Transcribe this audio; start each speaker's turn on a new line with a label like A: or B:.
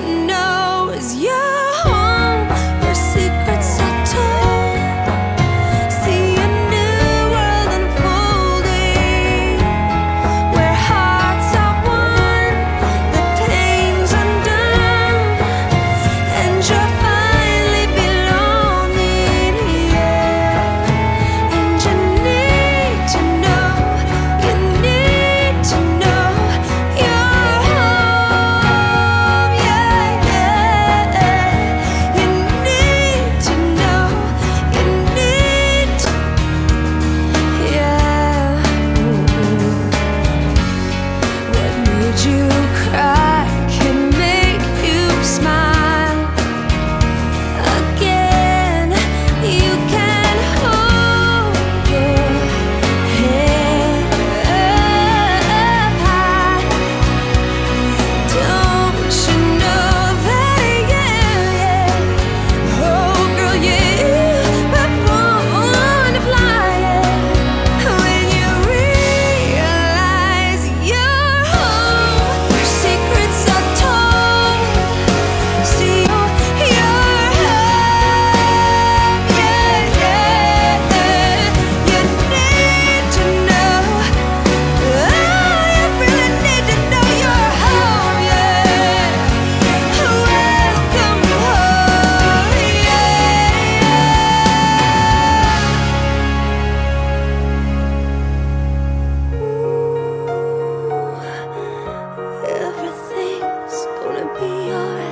A: know is your home, where secrets are told. See a new world unfolding, where hearts are one, the pain's undone, and you're finally belonging here. And you need to know your home. Yeah, yeah. You need to know, yeah. What made you cry can make you smile again. You can hold your head up high. Don't you know that, yeah. Oh girl, yeah, but born to fly, yeah. When you realize you're home, where secrets are told. See your home, yeah, yeah. You need to know, you really need to know your home, yeah. Welcome home, yeah. Everything's gonna be alright.